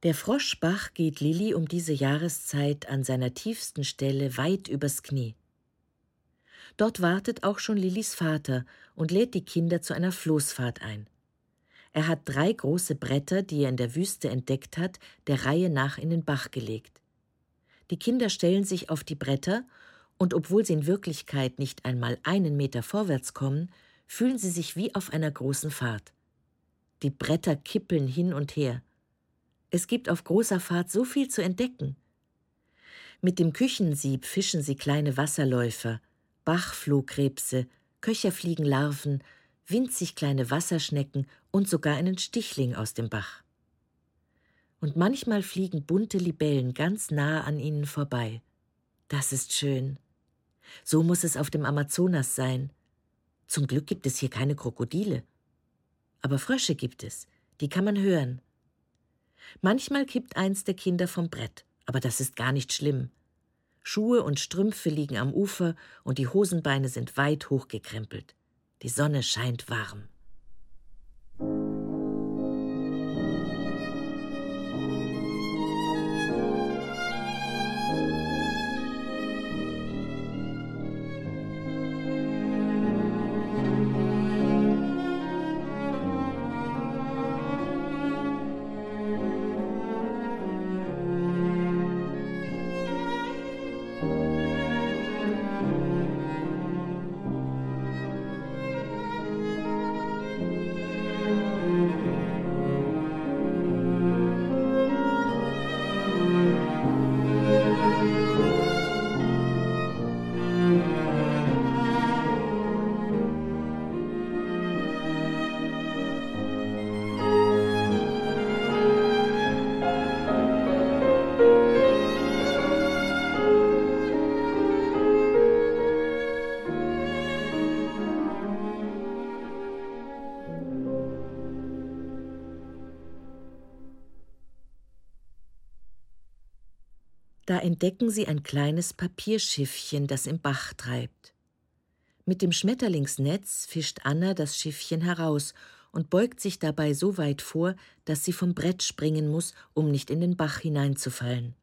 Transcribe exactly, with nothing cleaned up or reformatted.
Der Froschbach geht Lilli um diese Jahreszeit an seiner tiefsten Stelle weit übers Knie. Dort wartet auch schon Lillis Vater und lädt die Kinder zu einer Floßfahrt ein. Er hat drei große Bretter, die er in der Wüste entdeckt hat, der Reihe nach in den Bach gelegt. Die Kinder stellen sich auf die Bretter und obwohl sie in Wirklichkeit nicht einmal einen Meter vorwärts kommen, fühlen sie sich wie auf einer großen Fahrt. Die Bretter kippeln hin und her. Es gibt auf großer Fahrt so viel zu entdecken. Mit dem Küchensieb fischen sie kleine Wasserläufer, Bachflohkrebse, Köcherfliegenlarven, winzig kleine Wasserschnecken und sogar einen Stichling aus dem Bach. Und manchmal fliegen bunte Libellen ganz nahe an ihnen vorbei. Das ist schön. So muss es auf dem Amazonas sein. Zum Glück gibt es hier keine Krokodile. Aber Frösche gibt es, die kann man hören. Manchmal kippt eins der Kinder vom Brett, aber das ist gar nicht schlimm. Schuhe und Strümpfe liegen am Ufer und die Hosenbeine sind weit hochgekrempelt. Die Sonne scheint warm. Da entdecken sie ein kleines Papierschiffchen, das im Bach treibt. Mit dem Schmetterlingsnetz fischt Anna das Schiffchen heraus und beugt sich dabei so weit vor, dass sie vom Brett springen muss, um nicht in den Bach hineinzufallen.